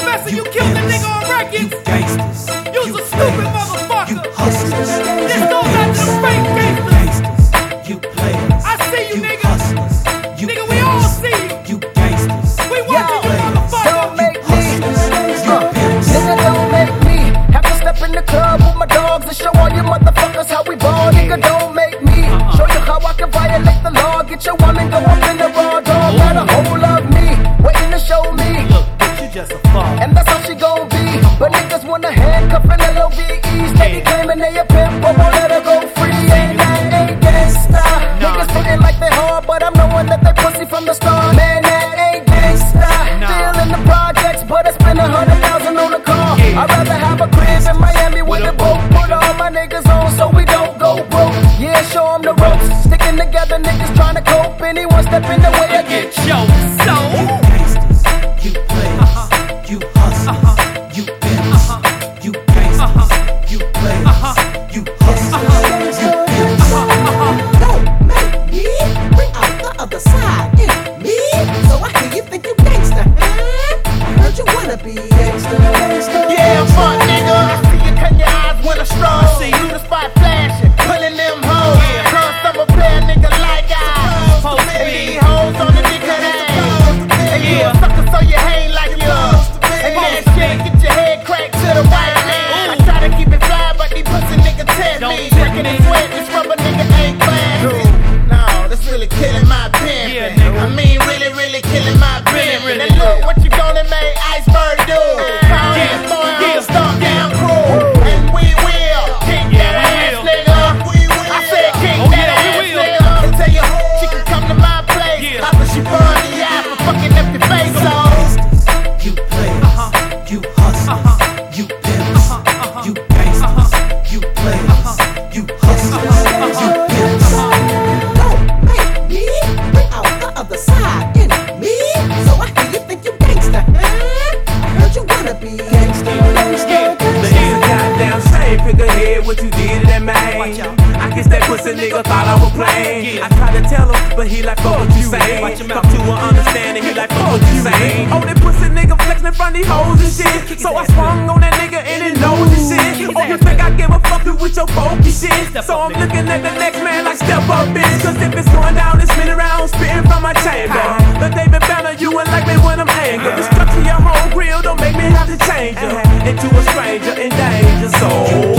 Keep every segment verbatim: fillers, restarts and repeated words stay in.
Professor, you killed the nigga on records. You gangsters. You's a stupid motherfucker. You hustlers. This goes out to the fake gangsters. You players. I see you, You nigga. hustlers. You Nigga, we all see you. You gangsters. We watching you, motherfucker. Don't make me, You uh, pimps. nigga, don't make me have to step in the club with my dogs and show all you motherfuckers how we ball. Nigga, don't make me show you how I can violate the law. Get your woman, go up in the raw dog. Got a hold of me, waiting to show me. Look, bitch, you just a fuck. And that's how she gon' be. But niggas wanna handcuff and L O V E. Steady claiming they a pimp, but won't let her go free. And I ain't gangsta. Niggas putting like they hard, but I'm knowing that they pussy from the start. Man, that ain't gangsta. Still in the projects, but I spend a hundred thousand on a car. I'd rather have a crib in Miami with a boat. Put all my niggas on so we don't go broke. Yeah, show 'em the ropes. Sticking together, niggas trying to cope. Anyone step in the way, I get choked. So, You gangsters. You players. You hustlers. You pimps. You gangsters. You players. You hustlers. You pimps. Don't make me bring out the other side in me. So I hear you think you gangsta, huh? I heard you wanna be gangsta, gangsta. Yeah, fuck nigga. I see you cut your eyes when I stroll. I see you. Through the spot flashing, pulling them hoes. Yeah. Cause I'm a player nigga like I. Supposed to And be. these hoes on the dick of that. And you a Yeah. sucker so you hang like you. And that shit get your head cracked to the white man. I try to keep it fly, but these pussy niggas test Don't me. tip Breaking me. and sweat, this rubber nigga ain't classy. No, this really killing my pen. Yeah, nigga. I mean, really, really killing my pen. Really, really And look, do. what you gonna make Iceberg do? Call Yeah, this boy yeah. on start down crew. And we will kick Yeah, that we ass, will. nigga. I said kick Oh, that yeah, we ass, will. nigga. And tell you, she can come to my place. Yeah. After she burn the eye for fucking up your face off. You players. You hustlers. You pimps. You gangsters. You players. You hustlers. You pimps. Don't make me bring out the other side in me. So I hear you think you gangsta, huh? I heard you wanna be gangsta, gangsta, The gangsta. easy goddamn shame, figure ahead what you did to that man. Watch out. I guess that pussy nigga thought I was playing. Yeah. I tried to tell him, but he like, fuck what you saying. Watch your Come mouth. to an understanding, he like, fuck what you saying. Oh, that pussy nigga flexing in front of these hoes and shit. So I swung on that nigga and his nose and shit. Oh, you think I give a fuck with your funky shit? So I'm looking at the next man like, step up, bitch. Cause if it's going down, it's spinning around, spitting from my chamber. The David Banner, you ain't like me when I'm angry. The structure your whole grill don't make me have to change her into a stranger in danger. So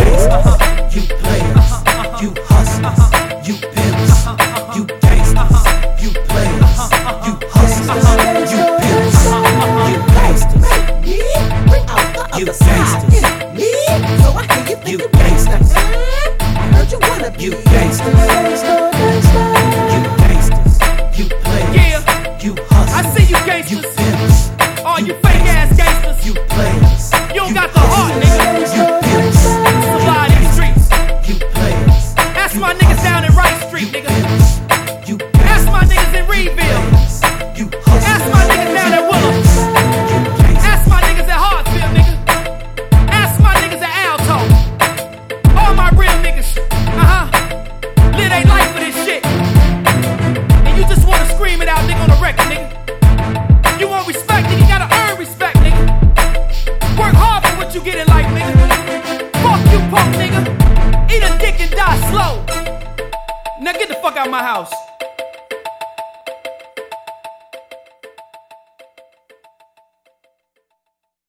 You players. You hustlers. You pimps. You gangsters. You players. You hustlers. You pimps. You gangsters. Make me bring out the You other side gangsters. in me. So I hear you think You you gangsta, gangsters. huh? I heard you wanna be You gangsta, gangsta, gangsta. You gangsters. You players. Yeah. You hustlers. I see you You gangsters. pimps. All you fake ass gangsters. You players. You don't got the heart, nigga. You pimps. Survive these streets. You players. Ask my niggas down in Wright Street, nigga. You Ask my niggas in Reedville. You Ask my niggas down at Willem. You gangsters. Ask my niggas at Hartsfield, nigga. Ask my niggas at Alto. All my real niggas. Uh-huh. Live they life for this shit. And you just wanna scream it out, nigga, on the record, nigga. You want respect, nigga, you gotta earn respect, nigga. Work hard for what you get in life, nigga. Fuck you, punk nigga. Eat a dick and die slow. Now get the fuck out of my house.